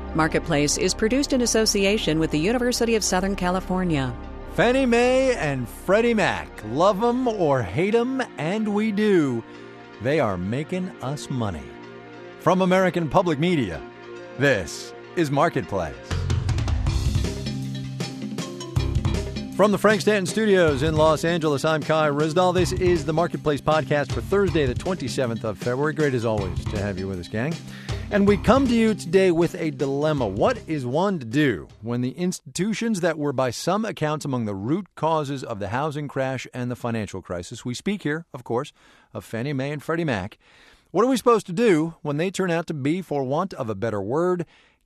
Marketplace is produced in association with the University of Southern California. Fannie Mae and Freddie Mac. Love them or hate them, and we do. They are making us money. From American Public Media, this is Marketplace. From the Frank Stanton Studios in Los Angeles, I'm Kai Ryssdal. This is the Marketplace podcast for Thursday, the 27th of February. Great as always to have you with us, gang. And we come to you today with a dilemma. What is one to do when the institutions that were by some accounts among the root causes of the housing crash and the financial crisis, we speak here, of course, of Fannie Mae and Freddie Mac, what are we supposed to do when they turn out to be, for want of a better word,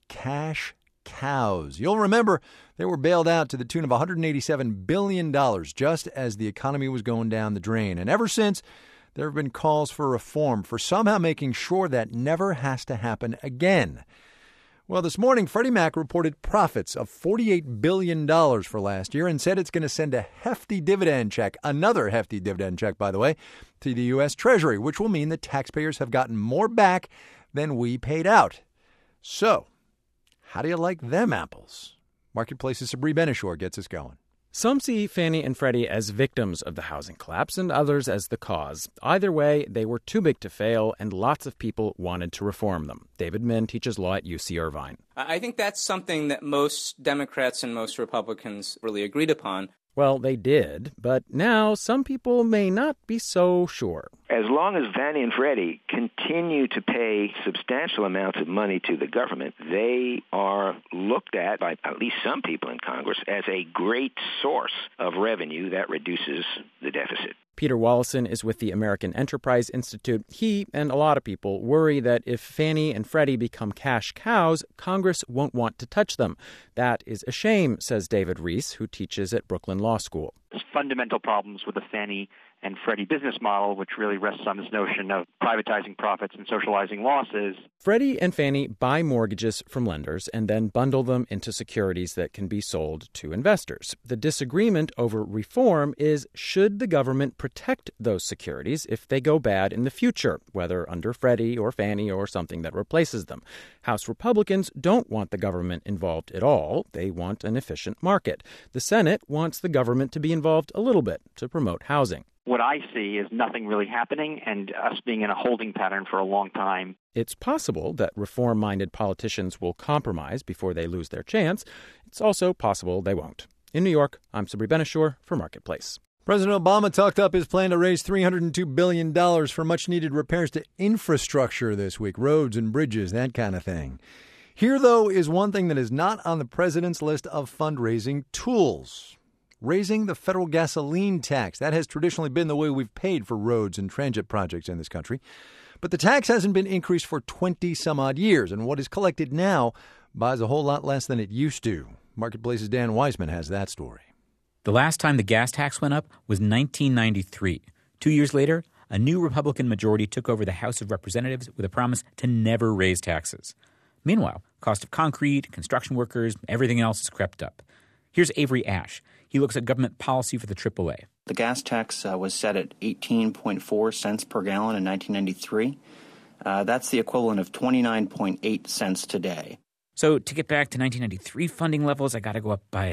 cash cows? You'll remember they were bailed out to the tune of $187 billion just as the economy was going down the drain. And ever since, there have been calls for reform, for somehow making sure that never has to happen again. Well, this morning, Freddie Mac reported profits of $48 billion for last year and said it's going to send a hefty dividend check, another hefty dividend check, by the way, to the U.S. Treasury, which will mean that taxpayers have gotten more back than we paid out. So, how do you like them apples? Marketplace's Sabri Benishore gets us going. Some see Fannie and Freddie as victims of the housing collapse and others as the cause. Either way, they were too big to fail, and lots of people wanted to reform them. David Min teaches law at UC Irvine. I think that's something that most Democrats and most Republicans really agreed upon. Well, they did, but now some people may not be so sure. As long as Fannie and Freddie continue to pay substantial amounts of money to the government, they are looked at by at least some people in Congress as a great source of revenue that reduces the deficit. Peter Wallison is with the American Enterprise Institute. He and a lot of people worry that if Fannie and Freddie become cash cows, Congress won't want to touch them. That is a shame, says David Reese, who teaches at Brooklyn Law School. There's fundamental problems with the Fannie and Freddie business model, which really rests on this notion of privatizing profits and socializing losses. Freddie and Fannie buy mortgages from lenders and then bundle them into securities that can be sold to investors. The disagreement over reform is, should the government protect those securities if they go bad in the future, whether under Freddie or Fannie or something that replaces them? House Republicans don't want the government involved at all. They want an efficient market. The Senate wants the government to be involved a little bit to promote housing. What I see is nothing really happening and us being in a holding pattern for a long time. It's possible that reform-minded politicians will compromise before they lose their chance. It's also possible they won't. In New York, I'm Sabri Benishore for Marketplace. President Obama talked up his plan to raise $302 billion for much-needed repairs to infrastructure this week, roads and bridges, that kind of thing. Here, though, is one thing that is not on the president's list of fundraising tools. Raising the federal gasoline tax. That has traditionally been the way we've paid for roads and transit projects in this country. But the tax hasn't been increased for 20-some-odd years, and what is collected now buys a whole lot less than it used to. Marketplace's Dan Weisman has that story. The last time the gas tax went up was 1993. 2 years later, a new Republican majority took over the House of Representatives with a promise to never raise taxes. Meanwhile, cost of concrete, construction workers, everything else has crept up. Here's Avery Ash. He looks at government policy for the AAA. The gas tax was set at 18.4 cents per gallon in 1993. That's the equivalent of 29.8 cents today. So to get back to 1993 funding levels, I got to go up by,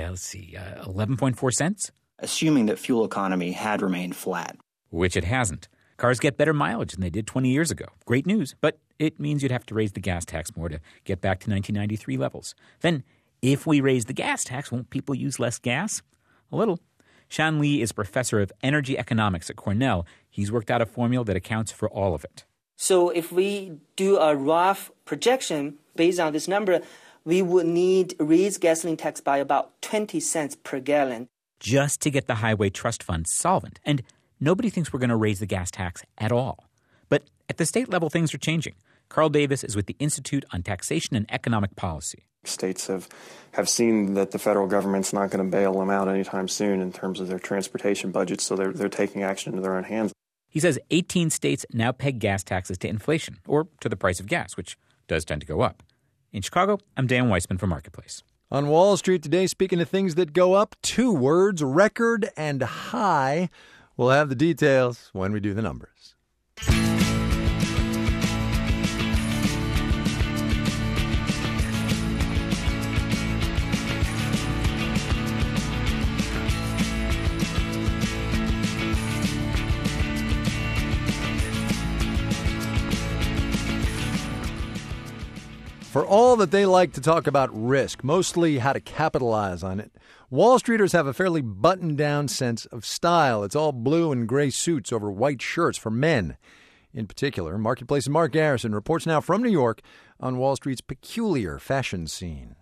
11.4 cents? Assuming that fuel economy had remained flat. Which it hasn't. Cars get better mileage than they did 20 years ago. Great news, but it means you'd have to raise the gas tax more to get back to 1993 levels. Then, if we raise the gas tax, won't people use less gas? A little. Shan Lee is professor of energy economics at Cornell. He's worked out a formula that accounts for all of it. So if we do a rough projection based on this number, we would need to raise gasoline tax by about 20 cents per gallon. Just to get the Highway Trust Fund solvent. And nobody thinks we're going to raise the gas tax at all. But at the state level, things are changing. Carl Davis is with the Institute on Taxation and Economic Policy. States have seen that the federal government's not going to bail them out anytime soon in terms of their transportation budgets, so they're taking action into their own hands. He says 18 states now peg gas taxes to inflation, or to the price of gas, which does tend to go up. In Chicago, I'm Dan Weisman for Marketplace. On Wall Street today, speaking of things that go up, 2 words, record and high. We'll have the details when we do the numbers. For all that they like to talk about risk, mostly how to capitalize on it, Wall Streeters have a fairly buttoned-down sense of style. It's all blue and gray suits over white shirts for men. In particular, Marketplace's Mark Garrison reports now from New York on Wall Street's peculiar fashion scene.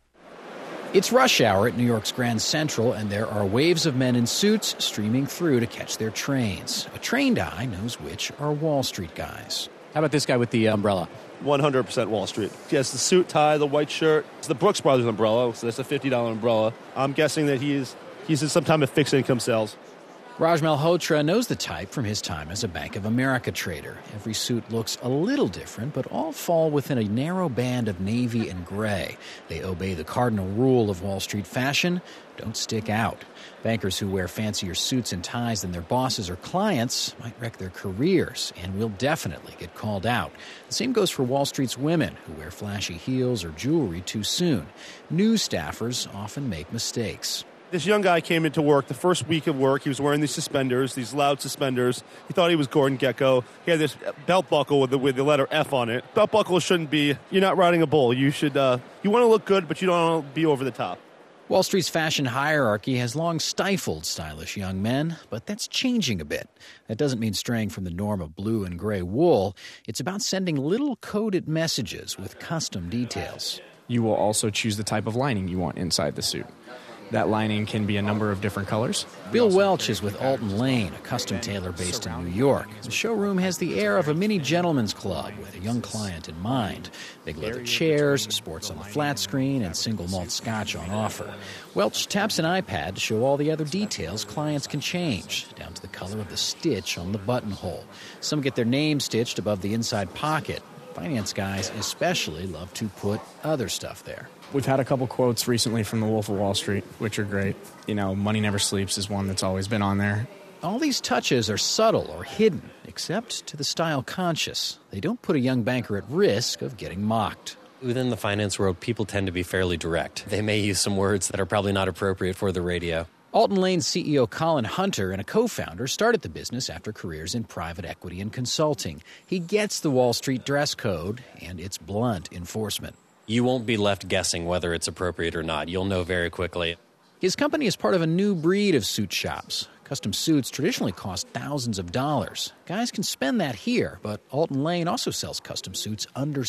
It's rush hour at New York's Grand Central, and there are waves of men in suits streaming through to catch their trains. A trained eye knows which are Wall Street guys. How about this guy with the umbrella? 100% Wall Street. He has the suit, tie, the white shirt. It's the Brooks Brothers umbrella, so that's a $50 umbrella. I'm guessing that he's in some time of fixed income sales. Raj Malhotra knows the type from his time as a Bank of America trader. Every suit looks a little different, but all fall within a narrow band of navy and gray. They obey the cardinal rule of Wall Street fashion: don't stick out. Bankers who wear fancier suits and ties than their bosses or clients might wreck their careers and will definitely get called out. The same goes for Wall Street's women who wear flashy heels or jewelry too soon. New staffers often make mistakes. This young guy came into work the first week of work. He was wearing these suspenders, these loud suspenders. He thought he was Gordon Gekko. He had this belt buckle with the letter F on it. Belt buckle shouldn't be, you're not riding a bull. You should, you want to look good, but you don't want to be over the top. Wall Street's fashion hierarchy has long stifled stylish young men, but that's changing a bit. That doesn't mean straying from the norm of blue and gray wool. It's about sending little coded messages with custom details. You will also choose the type of lining you want inside the suit. That lining can be a number of different colors. Bill Welch is with Alton Lane, a custom tailor based in New York. The showroom has the air of a mini gentleman's club with a young client in mind. Big leather chairs, sports on the flat screen, and single malt scotch on offer. Welch taps an iPad to show all the other details clients can change, down to the color of the stitch on the buttonhole. Some get their name stitched above the inside pocket. Finance guys especially love to put other stuff there. We've had a couple quotes recently from The Wolf of Wall Street, which are great. You know, money never sleeps is one that's always been on there. All these touches are subtle or hidden, except to the style conscious. They don't put a young banker at risk of getting mocked. Within the finance world, people tend to be fairly direct. They may use some words that are probably not appropriate for the radio. Alton Lane's CEO Colin Hunter and a co-founder started the business after careers in private equity and consulting. He gets the Wall Street dress code and its blunt enforcement. You won't be left guessing whether it's appropriate or not. You'll know very quickly. His company is part of a new breed of suit shops. Custom suits traditionally cost thousands of dollars. Guys can spend that here, but Alton Lane also sells custom suits under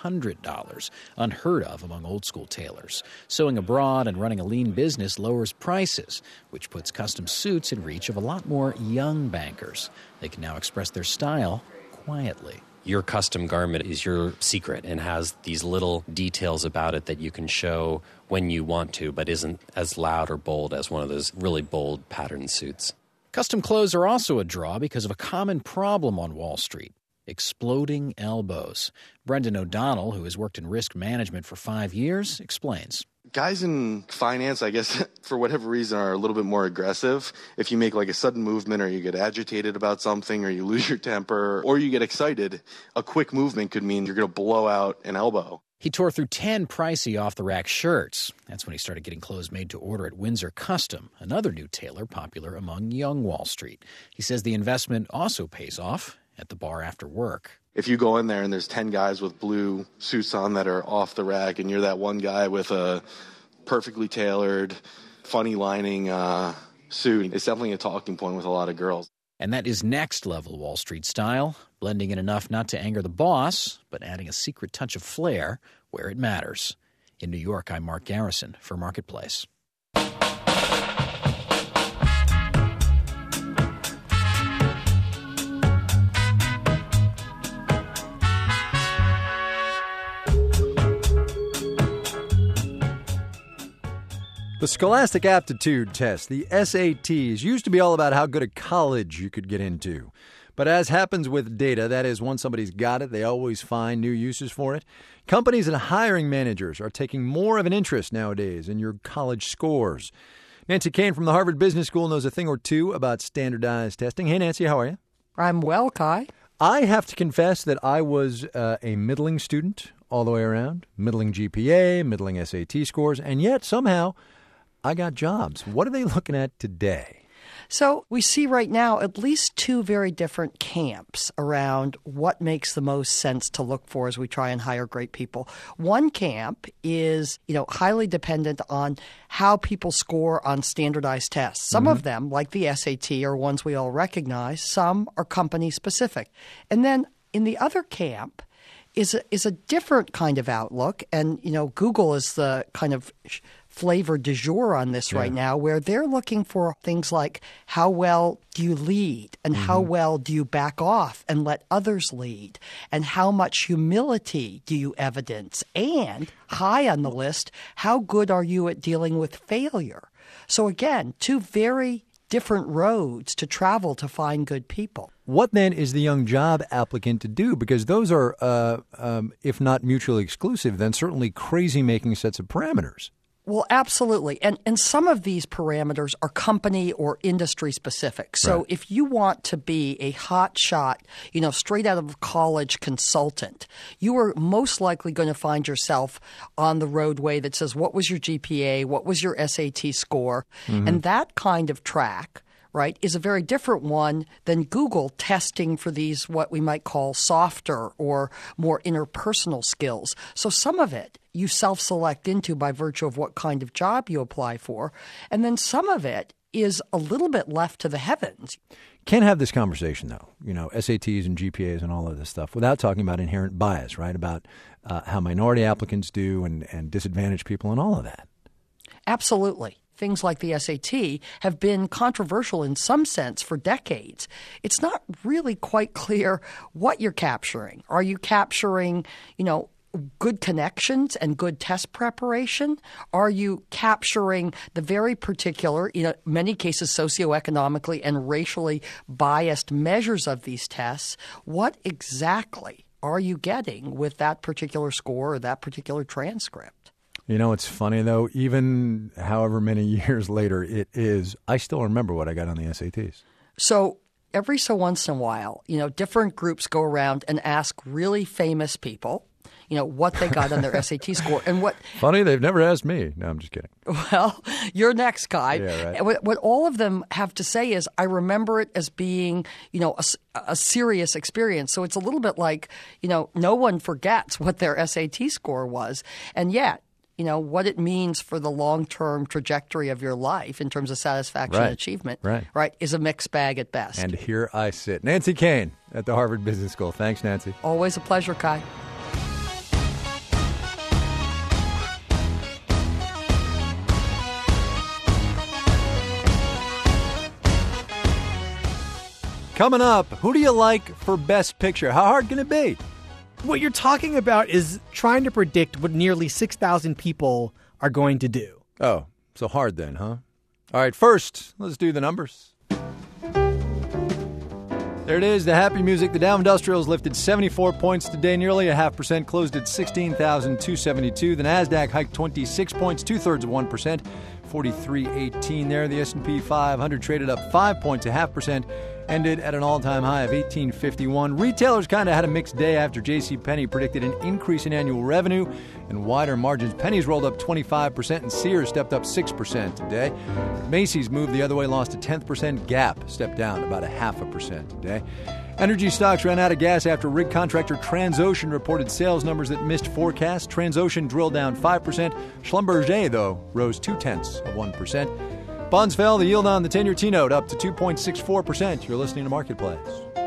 $600, unheard of among old-school tailors. Sewing abroad and running a lean business lowers prices, which puts custom suits in reach of a lot more young bankers. They can now express their style quietly. Your custom garment is your secret and has these little details about it that you can show when you want to, but isn't as loud or bold as one of those really bold pattern suits. Custom clothes are also a draw because of a common problem on Wall Street: exploding elbows. Brendan O'Donnell, who has worked in risk management for 5 years, explains. Guys in finance, I guess, for whatever reason, are a little bit more aggressive. If you make like a sudden movement or you get agitated about something or you lose your temper or you get excited, a quick movement could mean you're going to blow out an elbow. He tore through 10 pricey off-the-rack shirts. That's when he started getting clothes made to order at Windsor Custom, another new tailor popular among young Wall Street. He says the investment also pays off at the bar after work. If you go in there and there's 10 guys with blue suits on that are off the rack and you're that one guy with a perfectly tailored, funny lining suit, it's definitely a talking point with a lot of girls. And that is next-level Wall Street style, blending in enough not to anger the boss, but adding a secret touch of flair where it matters. In New York, I'm Mark Garrison for Marketplace. The Scholastic Aptitude Test, the SATs, used to be all about how good a college you could get into. But as happens with data, that is, once somebody's got it, they always find new uses for it. Companies and hiring managers are taking more of an interest nowadays in your college scores. Nancy Kane from the Harvard Business School knows a thing or two about standardized testing. Hey, Nancy, how are you? I'm well, Kai. I have to confess that I was a middling student all the way around, middling GPA, middling SAT scores, and yet somehow I got jobs. What are they looking at today? So we see right now at least two very different camps around what makes the most sense to look for as we try and hire great people. One camp is, highly dependent on how people score on standardized tests. Some of them, like the SAT, are ones we all recognize. Some are company specific. And then in the other camp is a different kind of outlook. And, Google is the kind of flavor du jour on this right now, where they're looking for things like how well do you lead and how well do you back off and let others lead and how much humility do you evidence, and high on the list, how good are you at dealing with failure? So again, two very different roads to travel to find good people. What then is the young job applicant to do? Because those are, if not mutually exclusive, then certainly crazy-making sets of parameters. Well, absolutely. And some of these parameters are company or industry specific. So if you want to be a hot shot, straight out of college consultant, you are most likely going to find yourself on the roadway that says, what was your GPA? What was your SAT score? And that kind of track, right, is a very different one than Google testing for these what we might call softer or more interpersonal skills. So some of it you self-select into by virtue of what kind of job you apply for. And then some of it is a little bit left to the heavens. Can't have this conversation, though, SATs and GPAs and all of this stuff, without talking about inherent bias, right, about how minority applicants do and disadvantaged people and all of that. Absolutely. Things like the SAT have been controversial in some sense for decades. It's not really quite clear what you're capturing. Are you capturing, good connections and good test preparation? Are you capturing the very particular, many cases socioeconomically and racially biased measures of these tests? What exactly are you getting with that particular score or that particular transcript? It's funny, though, even however many years later it is, I still remember what I got on the SATs. So every so once in a while, different groups go around and ask really famous people, what they got on their SAT score and what. Funny, they've never asked me. No, I'm just kidding. Well, you're next, Kai. Yeah, right. What all of them have to say is, I remember it as being, a serious experience. So it's a little bit like, no one forgets what their SAT score was. And yet, what it means for the long-term trajectory of your life in terms of satisfaction and achievement, right, is a mixed bag at best. And here I sit. Nancy Koehn at the Harvard Business School. Thanks, Nancy. Always a pleasure, Kai. Coming up, who do you like for Best Picture? How hard can it be? What you're talking about is trying to predict what nearly 6,000 people are going to do. Oh, so hard then, huh? All right, first, let's do the numbers. There it is, the happy music. The Dow Industrials lifted 74 points today, nearly 0.5%, closed at 16,272. The NASDAQ hiked 26 points, 0.2%, 43.18 there. The S&P 500 traded up 5 points, 0.5%. Ended at an all-time high of 1851. Retailers kind of had a mixed day after JCPenney predicted an increase in annual revenue and wider margins. Penny's rolled up 25% and Sears stepped up 6% today. Macy's moved the other way, lost a 10%. Gap stepped down about 0.5% today. Energy stocks ran out of gas after rig contractor Transocean reported sales numbers that missed forecasts. Transocean drilled down 5%. Schlumberger, though, rose 0.2%. Bonds fell, the yield on the 10-year T-note up to 2.64%. You're listening to Marketplace.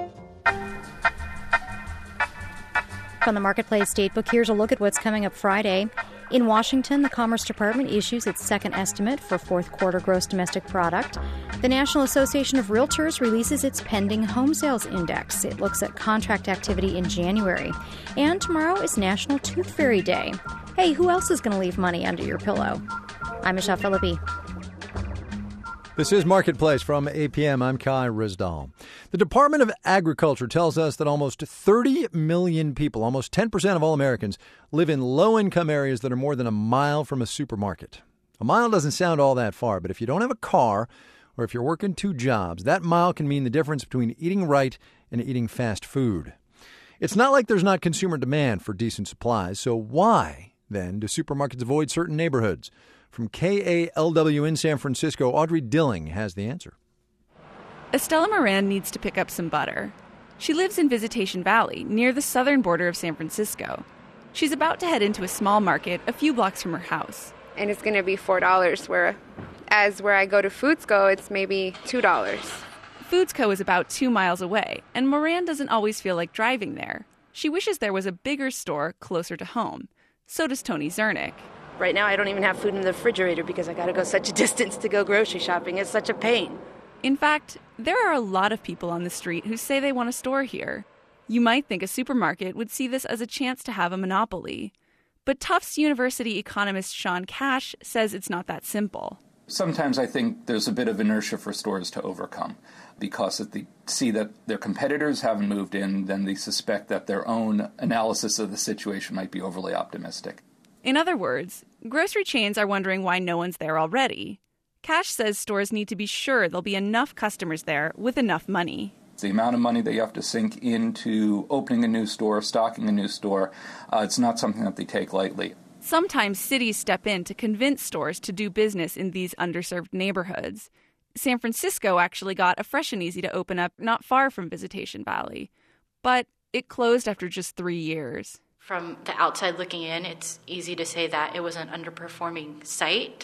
From the Marketplace Datebook, here's a look at what's coming up Friday. In Washington, the Commerce Department issues its second estimate for fourth quarter gross domestic product. The National Association of Realtors releases its pending home sales index. It looks at contract activity in January. And tomorrow is National Tooth Fairy Day. Hey, who else is going to leave money under your pillow? I'm Michelle Philippi. This is Marketplace from APM. I'm Kai Rizdal. The Department of Agriculture tells us that almost 30 million people, almost 10% of all Americans, live in low-income areas that are more than a mile from a supermarket. A mile doesn't sound all that far, but if you don't have a car or if you're working two jobs, that mile can mean the difference between eating right and eating fast food. It's not like there's not consumer demand for decent supplies, so why, then, do supermarkets avoid certain neighborhoods? From KALW in San Francisco, Audrey Dilling has the answer. Estella Moran needs to pick up some butter. She lives in Visitation Valley, near the southern border of San Francisco. She's about to head into a small market a few blocks from her house. And it's going to be $4, whereas where I go to Foodsco, it's maybe $2. Foodsco is about 2 miles away, and Moran doesn't always feel like driving there. She wishes there was a bigger store closer to home. So does Tony Zernick. Right now, I don't even have food in the refrigerator because I got to go such a distance to go grocery shopping. It's such a pain. In fact, there are a lot of people on the street who say they want a store here. You might think a supermarket would see this as a chance to have a monopoly. But Tufts University economist Sean Cash says it's not that simple. Sometimes I think there's a bit of inertia for stores to overcome because if they see that their competitors haven't moved in, then they suspect that their own analysis of the situation might be overly optimistic. In other words, grocery chains are wondering why no one's there already. Cash says stores need to be sure there'll be enough customers there with enough money. The amount of money that you have to sink into opening a new store, stocking a new store, it's not something that they take lightly. Sometimes cities step in to convince stores to do business in these underserved neighborhoods. San Francisco actually got a Fresh and Easy to open up not far from Visitation Valley. But it closed after just 3 years. From the outside looking in, it's easy to say that it was an underperforming site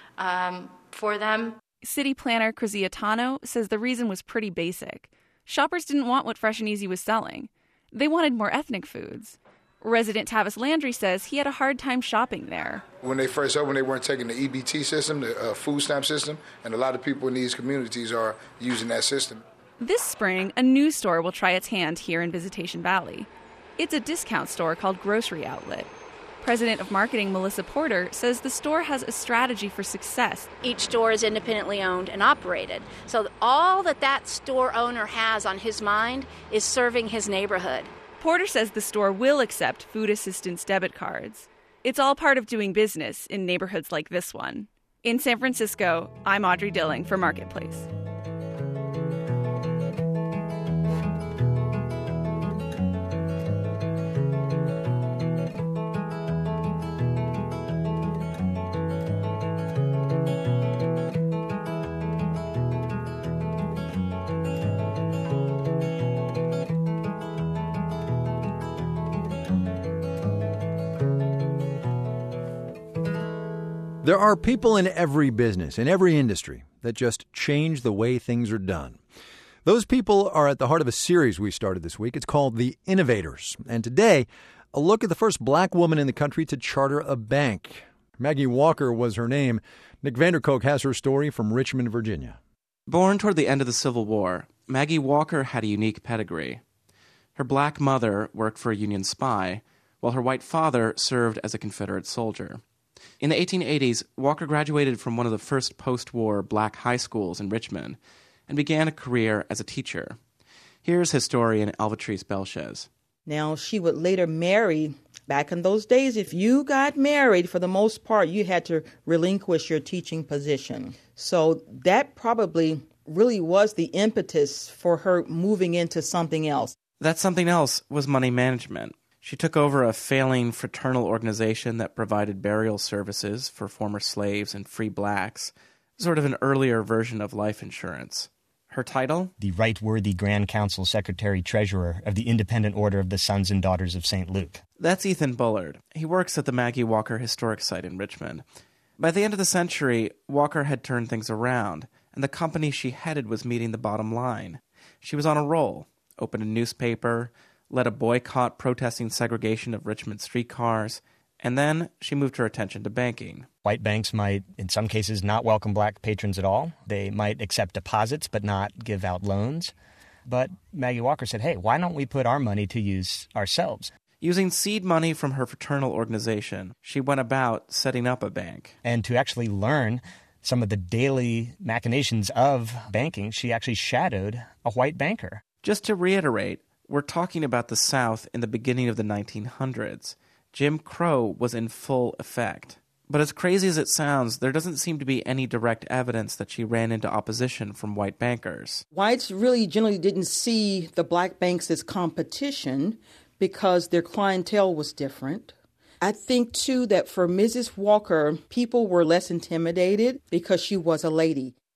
for them. City planner Criziatano says the reason was pretty basic. Shoppers didn't want what Fresh and Easy was selling. They wanted more ethnic foods. Resident Tavis Landry says he had a hard time shopping there. When they first opened, they weren't taking the EBT system, the food stamp system, and a lot of people in these communities are using that system. This spring, a new store will try its hand here in Visitation Valley. It's a discount store called Grocery Outlet. President of Marketing Melissa Porter says the store has a strategy for success. Each store is independently owned and operated. So all that store owner has on his mind is serving his neighborhood. Porter says the store will accept food assistance debit cards. It's all part of doing business in neighborhoods like this one. In San Francisco, I'm Audrey Dilling for Marketplace. There are people in every business, in every industry, that just change the way things are done. Those people are at the heart of a series we started this week. It's called The Innovators. And today, a look at the first black woman in the country to charter a bank. Maggie Walker was her name. Nick Vanderkook has her story from Richmond, Virginia. Born toward the end of the Civil War, Maggie Walker had a unique pedigree. Her black mother worked for a Union spy, while her white father served as a Confederate soldier. In the 1880s, Walker graduated from one of the first post-war black high schools in Richmond and began a career as a teacher. Here's historian Alvatrice Belchez. Now, she would later marry. Back in those days, if you got married, for the most part, you had to relinquish your teaching position. So that probably really was the impetus for her moving into something else. That something else was money management. She took over a failing fraternal organization that provided burial services for former slaves and free blacks, sort of an earlier version of life insurance. Her title? The Right Worthy Grand Council Secretary-Treasurer of the Independent Order of the Sons and Daughters of St. Luke. That's Ethan Bullard. He works at the Maggie Walker Historic Site in Richmond. By the end of the century, Walker had turned things around, and the company she headed was meeting the bottom line. She was on a roll, opened a newspaper, led a boycott protesting segregation of Richmond streetcars, and then she moved her attention to banking. White banks might, in some cases, not welcome black patrons at all. They might accept deposits but not give out loans. But Maggie Walker said, hey, why don't we put our money to use ourselves? Using seed money from her fraternal organization, she went about setting up a bank. And to actually learn some of the daily machinations of banking, she actually shadowed a white banker. Just to reiterate, we're talking about the South in the beginning of the 1900s. Jim Crow was in full effect. But as crazy as it sounds, there doesn't seem to be any direct evidence that she ran into opposition from white bankers. Whites really generally didn't see the black banks as competition because their clientele was different. I think, too, that for Mrs. Walker, people were less intimidated because she was a lady.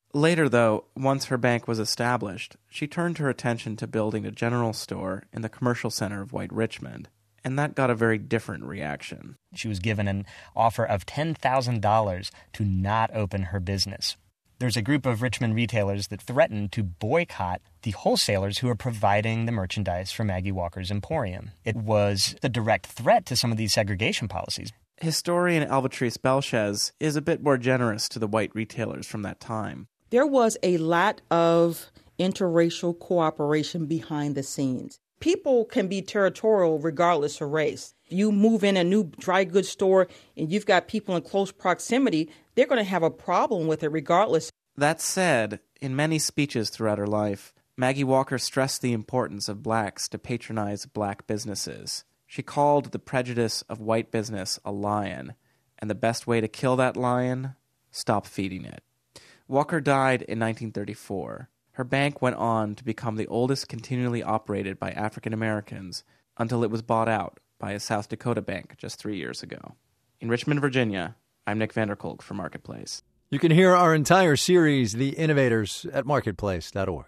Later, though, once her bank was established, she turned her attention to building a general store in the commercial center of White Richmond, and that got a very different reaction. She was given an offer of $10,000 to not open her business. There's a group of Richmond retailers that threatened to boycott the wholesalers who are providing the merchandise for Maggie Walker's Emporium. It was a direct threat to some of these segregation policies. Historian Alvatrice Belchez is a bit more generous to the white retailers from that time. There was a lot of interracial cooperation behind the scenes. People can be territorial regardless of race. If you move in a new dry goods store and you've got people in close proximity, they're going to have a problem with it regardless. That said, in many speeches throughout her life, Maggie Walker stressed the importance of blacks to patronize black businesses. She called the prejudice of white business a lion, and the best way to kill that lion? Stop feeding it. Walker died in 1934. Her bank went on to become the oldest continually operated by African Americans until it was bought out by a South Dakota bank just 3 years ago. In Richmond, Virginia, I'm Nick Vanderkolk for Marketplace. You can hear our entire series, The Innovators, at marketplace.org.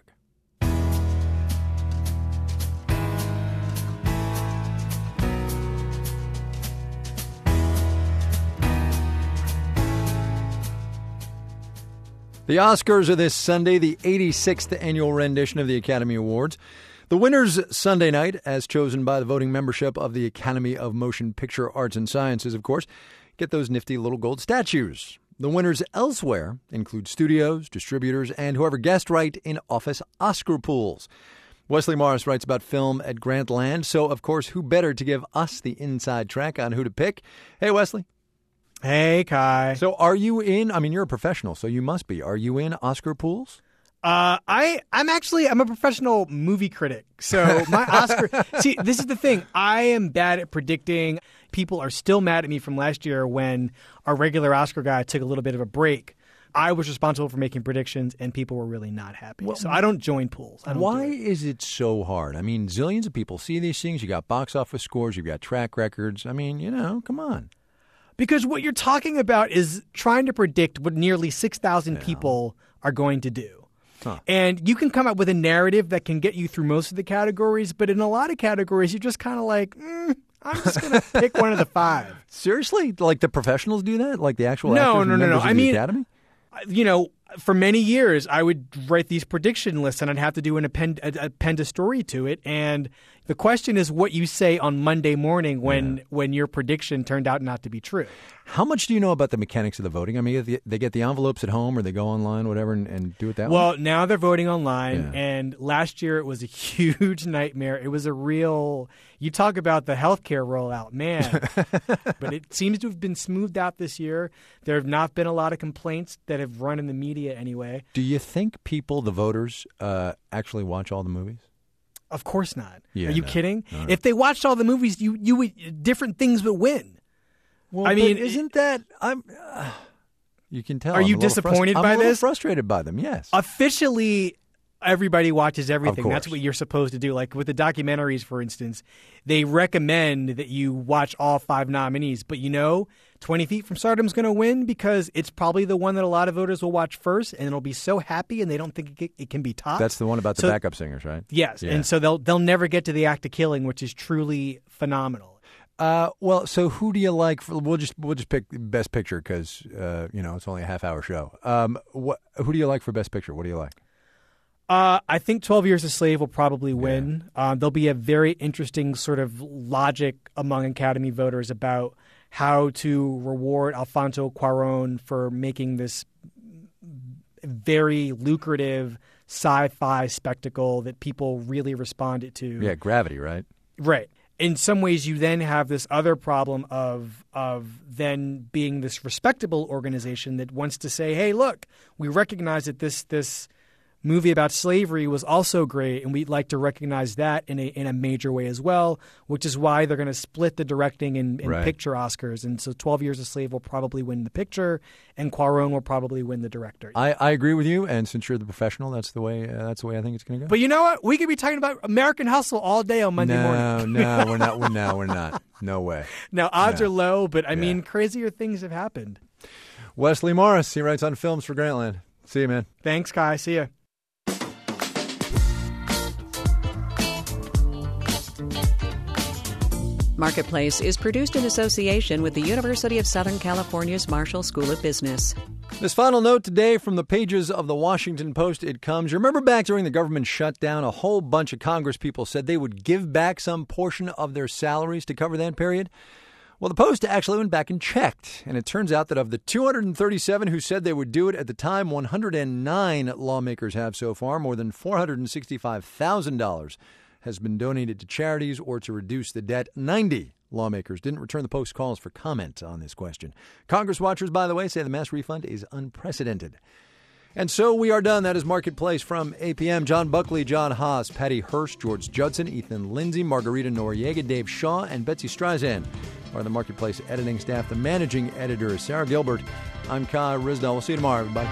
The Oscars are this Sunday, the 86th annual rendition of the Academy Awards. The winners Sunday night, as chosen by the voting membership of the Academy of Motion Picture Arts and Sciences, of course, get those nifty little gold statues. The winners elsewhere include studios, distributors, and whoever guessed right in office Oscar pools. Wesley Morris writes about film at Grantland, so, of course, who better to give us the inside track on who to pick? Hey, Wesley. Hey, Kai. So are you in, you're a professional, so you must be. Are you in Oscar pools? I'm a professional movie critic. So my Oscar, see, this is the thing. I am bad at predicting. People are still mad at me from last year when our regular Oscar guy took a little bit of a break. I was responsible for making predictions, and people were really not happy. So I don't join pools. Why is it so hard? Zillions of people see these things. You got box office scores. You've got track records. Come on. Because what you're talking about is trying to predict what nearly 6,000 people are going to do. Huh. And you can come up with a narrative that can get you through most of the categories, but in a lot of categories, you're just kind of like, I'm just going to pick one of the five. Seriously? Like the professionals do that? Like the actual No. of the Academy? For many years, I would write these prediction lists, and I'd have to do append a story to it. And the question is what you say on Monday morning when your prediction turned out not to be true. How much do you know about the mechanics of the voting? They get the envelopes at home, or they go online, whatever, and do it that way? Well, now they're voting online, and last year it was a huge nightmare. It was a real – you talk about the healthcare rollout, man. But it seems to have been smoothed out this year. There have not been a lot of complaints that have run in the media anyway. Do you think people, the voters, actually watch all the movies? Of course not. Yeah, Are you kidding? No. If they watched all the movies, you would, different things would win. Well, isn't that you can tell. Are you disappointed by this? I'm a little frustrated by them. Yes. Officially, everybody watches everything. Of course. That's what you're supposed to do. Like with the documentaries, for instance, they recommend that you watch all 5 nominees. But 20 Feet from Stardom's going to win because it's probably the one that a lot of voters will watch first, and it'll be so happy, and they don't think it can be topped. That's the one about the backup singers, right? Yes, yeah. And so they'll never get to the act of killing, which is truly phenomenal. So who do you like? We'll just pick Best Picture because it's only a half-hour show. Who do you like for Best Picture? What do you like? I think 12 Years a Slave will probably win. There'll be a very interesting sort of logic among Academy voters about how to reward Alfonso Cuarón for making this very lucrative sci-fi spectacle that people really responded to. Yeah, Gravity, right? Right. In some ways, you then have this other problem of then being this respectable organization that wants to say, hey, look, we recognize that this movie about slavery was also great, and we'd like to recognize that in a major way as well, which is why they're going to split the directing and picture Oscars. And so 12 Years a Slave will probably win the picture, and Cuarón will probably win the director. I agree with you, and since you're the professional, that's the way I think it's going to go. But you know what? We could be talking about American Hustle all day on Monday morning. No, we're not. We're not. No way. Now, odds are low, but I mean, crazier things have happened. Wesley Morris, he writes on films for Grantland. See you, man. Thanks, Kai. See you. Marketplace is produced in association with the University of Southern California's Marshall School of Business. This final note today from the pages of the Washington Post, it comes. You remember back during the government shutdown, a whole bunch of Congress people said they would give back some portion of their salaries to cover that period? Well, the Post actually went back and checked, and it turns out that of the 237 who said they would do it at the time, 109 lawmakers have so far. More than $465,000 has been donated to charities or to reduce the debt. 90 lawmakers didn't return the Post calls for comment on this question. Congress watchers, by the way, say the mass refund is unprecedented. And so we are done. That is Marketplace from APM. John Buckley, John Haas, Patty Hearst, George Judson, Ethan Lindsay, Margarita Noriega, Dave Shaw, and Betsy Streisand are the Marketplace editing staff. The managing editor is Sarah Gilbert. I'm Kai Ryssdal. We'll see you tomorrow, everybody.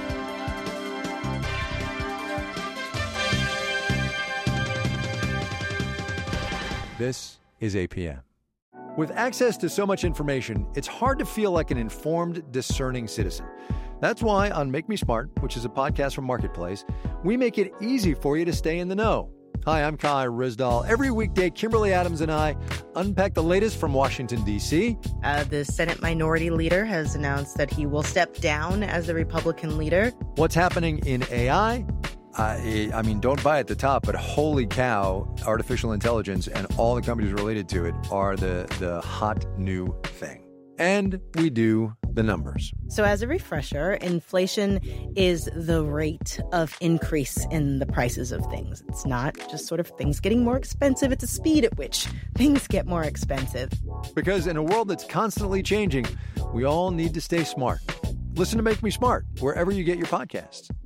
This is APM. With access to so much information, it's hard to feel like an informed, discerning citizen. That's why on Make Me Smart, which is a podcast from Marketplace, we make it easy for you to stay in the know. Hi, I'm Kai Ryssdal. Every weekday, Kimberly Adams and I unpack the latest from Washington, D.C. The Senate Minority Leader has announced that he will step down as the Republican leader. What's happening in AI? I mean, don't buy at the top, but holy cow, artificial intelligence and all the companies related to it are the hot new thing. And we do the numbers. So as a refresher, inflation is the rate of increase in the prices of things. It's not just sort of things getting more expensive. It's the speed at which things get more expensive. Because in a world that's constantly changing, we all need to stay smart. Listen to Make Me Smart wherever you get your podcasts.